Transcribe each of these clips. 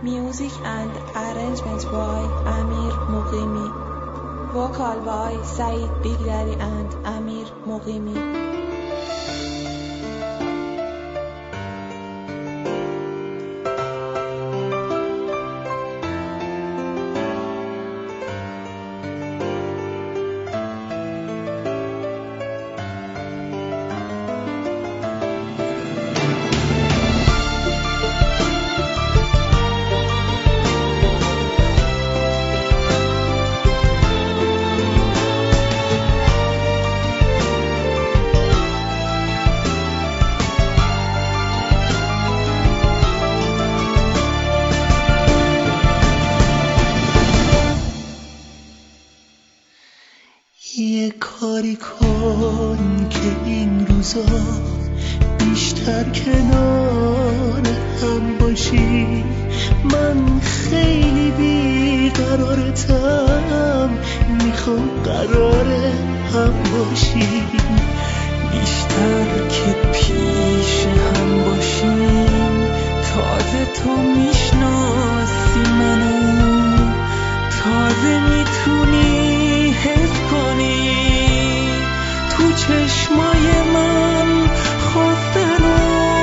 Music and arrangements by Amir Muqimi. Vocal by Saeed Bigdari and Amir Muqimi. یه کاری کن که این روزا بیشتر کنار هم باشی. من خیلی بیقرارتم، میخوام قرار هم باشی. بیشتر که پیش هم باشیم، تازه تو میشناسی منو، تازه میتونی حس کنی تو چشمای من خواستنو.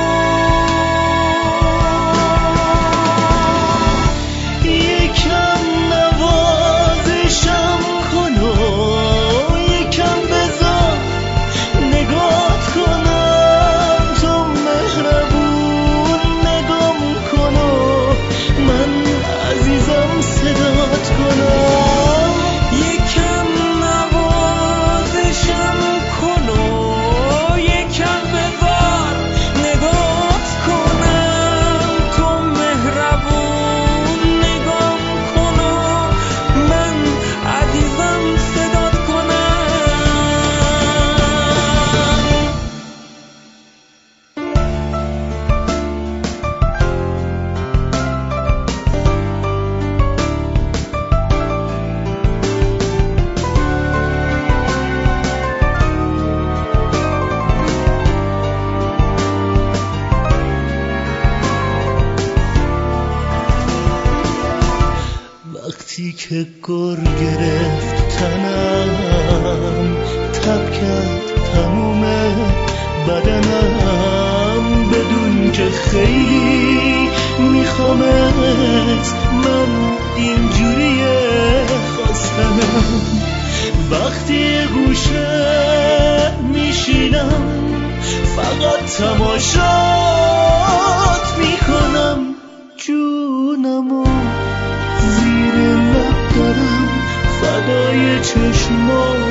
یکم نوازشم کن و یکم بذار نگات کنم، تو مهربون نگام کن و من عزیزم صدات کنم. یکم نوازشم کن و یکم بذار نگات کنم، تو مهربون نگام کن و من عزیزم صدات کنم. وقتی که گر گرفت تنم، تب کرد تموم بدنم، بدون که خیلی میخوامت، من اینجوریه خواستنم. وقتی گوشه میشینم فقط تماشات میکنم، جونمو زیر لب دارم فدای چشمات